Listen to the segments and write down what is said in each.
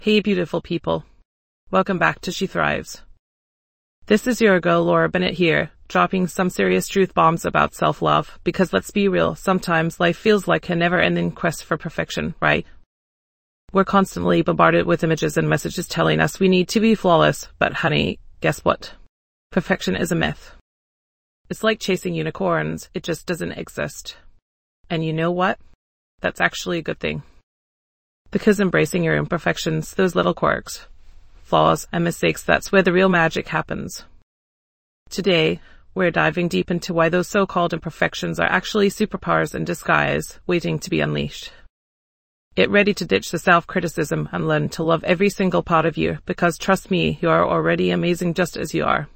Hey beautiful people. Welcome back to She Thrives. This is your girl Laura Bennett here, dropping some serious truth bombs about self-love, because let's be real, sometimes life feels like a never-ending quest for perfection, right? We're constantly bombarded with images and messages telling us we need to be flawless, but honey, guess what? Perfection is a myth. It's like chasing unicorns, it just doesn't exist. And you know what? That's actually a good thing. Because embracing your imperfections, those little quirks, flaws, and mistakes, that's where the real magic happens. Today, we're diving deep into why those so-called imperfections are actually superpowers in disguise, waiting to be unleashed. Get ready to ditch the self-criticism and learn to love every single part of you, because trust me, you are already amazing just as you are.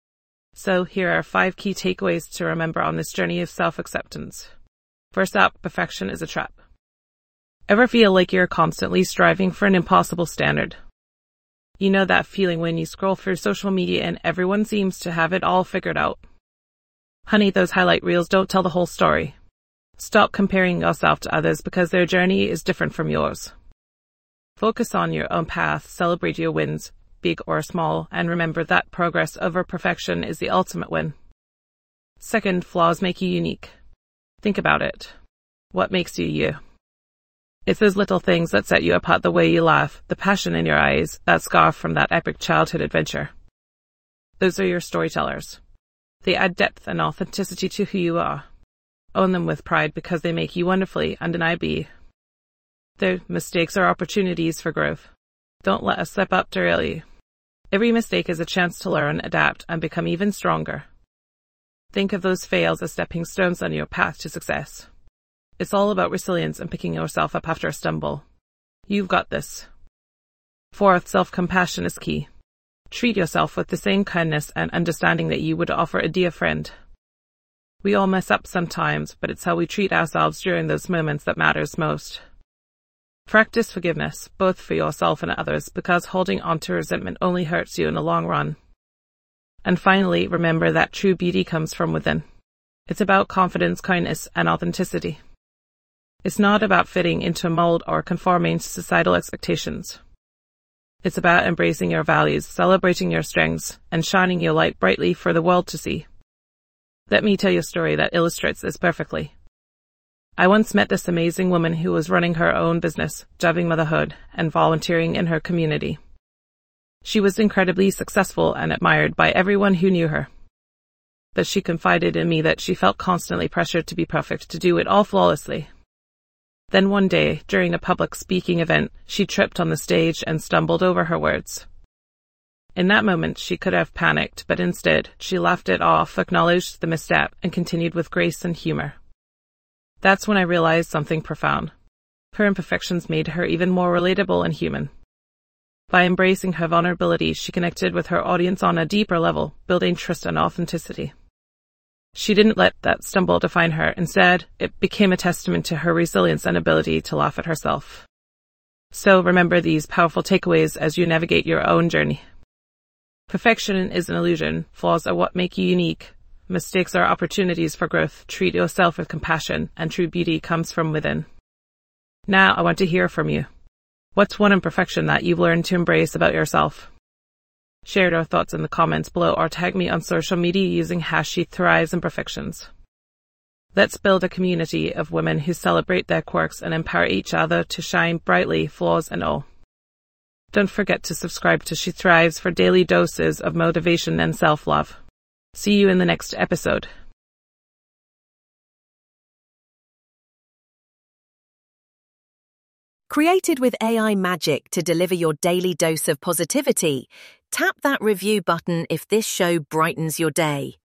So here are 5 key takeaways to remember on this journey of self-acceptance. First up, perfection is a trap. Ever feel like you're constantly striving for an impossible standard? You know that feeling when you scroll through social media and everyone seems to have it all figured out? Honey, those highlight reels don't tell the whole story. Stop comparing yourself to others because their journey is different from yours. Focus on your own path, celebrate your wins, big or small, and remember that progress over perfection is the ultimate win. Second, flaws make you unique. Think about it. What makes you you? It's those little things that set you apart, the way you laugh, the passion in your eyes, that scarf from that epic childhood adventure. Those are your storytellers. They add depth and authenticity to who you are. Own them with pride because they make you wonderfully, undeniably. Their mistakes are opportunities for growth. Don't let a slip up derail you. Every mistake is a chance to learn, adapt, and become even stronger. Think of those fails as stepping stones on your path to success. It's all about resilience and picking yourself up after a stumble. You've got this. Fourth, self-compassion is key. Treat yourself with the same kindness and understanding that you would offer a dear friend. We all mess up sometimes, but it's how we treat ourselves during those moments that matters most. Practice forgiveness, both for yourself and others, because holding on to resentment only hurts you in the long run. And finally, remember that true beauty comes from within. It's about confidence, kindness, and authenticity. It's not about fitting into a mold or conforming to societal expectations. It's about embracing your values, celebrating your strengths, and shining your light brightly for the world to see. Let me tell you a story that illustrates this perfectly. I once met this amazing woman who was running her own business, jiving motherhood, and volunteering in her community. She was incredibly successful and admired by everyone who knew her. But she confided in me that she felt constantly pressured to be perfect, to do it all flawlessly. Then one day, during a public speaking event, she tripped on the stage and stumbled over her words. In that moment, she could have panicked, but instead, she laughed it off, acknowledged the misstep, and continued with grace and humor. That's when I realized something profound. Her imperfections made her even more relatable and human. By embracing her vulnerability, she connected with her audience on a deeper level, building trust and authenticity. She didn't let that stumble define her. Instead, it became a testament to her resilience and ability to laugh at herself. So remember these powerful takeaways as you navigate your own journey. Perfection is an illusion. Flaws are what make you unique. Mistakes are opportunities for growth. Treat yourself with compassion, and true beauty comes from within. Now I want to hear from you. What's one imperfection that you've learned to embrace about yourself? Share your thoughts in the comments below or tag me on social media using #SheThriveSimperfections. Let's build a community of women who celebrate their quirks and empower each other to shine brightly, flaws and all. Don't forget to subscribe to She Thrives for daily doses of motivation and self-love. See you in the next episode. Created with AI magic to deliver your daily dose of positivity, tap that review button if this show brightens your day.